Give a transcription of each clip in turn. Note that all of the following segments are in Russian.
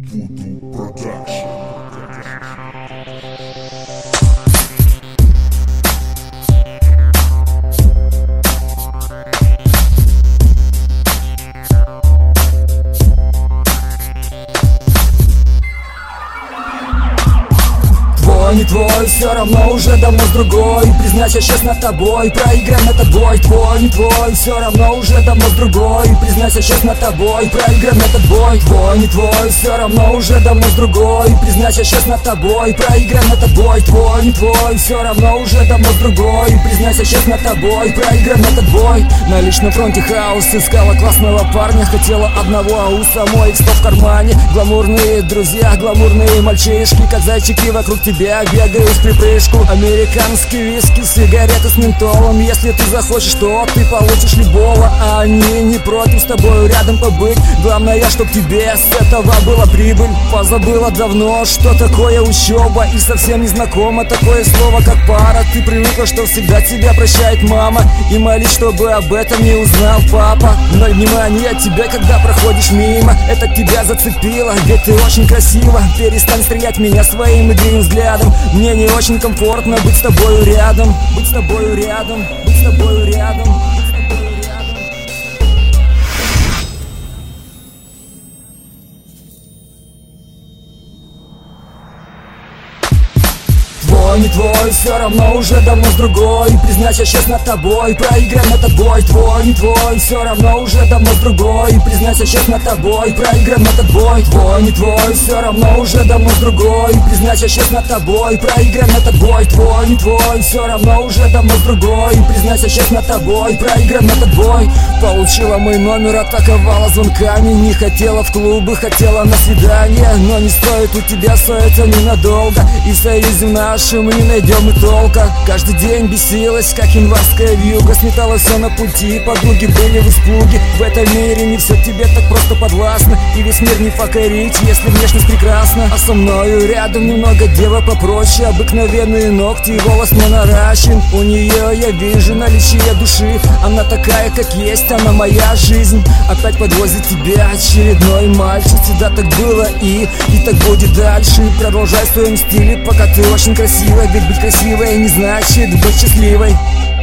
Voodoo Production. Не твой, все равно уже давно с другой. Признайся честно тобой, проиграем этот бой. Твой, не твой, все равно уже давно с другой. Признайся честно тобой, проиграем этот бой. Твой, не твой, все равно уже давно с другой. Признайся честно тобой, проиграем этот бой. Твой, не твой, все равно уже давно с другой. Признайся честно тобой, проиграем этот бой. На личном фронте хаос, искала классного парня, хотела одного, а у самой X100 в кармане. Гламурные друзья, гламурные мальчишки, как зайчики вокруг тебя бегаю в припрыжку. Американские виски, сигареты с ментолом. Если ты захочешь, то ты получишь любого. А они не против с тобой рядом побыть. Главное, чтоб тебе с этого была прибыль. Позабыла давно, что такое учеба, и совсем не знакомо такое слово, как пара. Ты привыкла, что всегда тебя прощает мама, и молись, чтобы об этом не узнал папа. Ноль внимания от тебя, когда проходишь мимо. Это тебя зацепило, ведь ты очень красива. Перестань стрелять меня своим игривым взглядом. Мне не очень комфортно быть с тобою рядом. Быть с тобою рядом, быть с тобою рядом. Не твой, все равно уже давно с другой. Признайся честно тобой, проиграем этот бой. Твой, не твой, все равно уже давно с другой. Признайся честно тобой, проиграем этот бой. Твой, не твой, все равно уже давно с другой. Признайся честно тобой, проиграем этот бой. Твой, не твой, все равно уже давно с другой. Признайся честно тобой, проиграем этот бой. Получила мой номер, атаковала звонками. Не хотела в клубы, хотела на свидание. Но не стоит у тебя, стоится ненадолго. И в союзе нашем мы не найдем и толка. Каждый день бесилась, как январская вьюга. Сметала все на пути, подруги были в испуге. В этом мире не все тебе так просто подвластно, и весь мир не покорить, если внешность прекрасна. А со мною рядом немного дева попроще. Обыкновенные ногти и волос не наращен. У нее я вижу наличие души. Она такая, как есть, она моя жизнь. Опять подвозит тебя очередной мальчик. Всегда так было и так будет дальше. Продолжай в своем стиле, пока ты очень красивая. Ведь быть красивой не значит быть счастливой.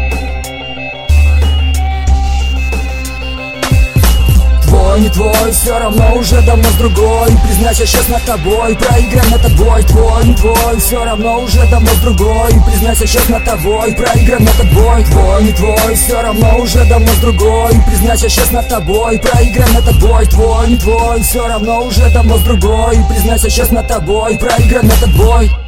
Твой, не твой, все равно уже давно с другой. Признайся честно тобой, проиграем этот бой. Твой, не твой, все равно уже давно с другой. Признайся честно тобой, проиграем этот бой. Твой, не твой, все равно уже давно с другой. Признайся честно тобой, проиграем этот бой. Твой, не твой, все равно уже давно с другой. Признайся честно тобой, проиграем этот бой.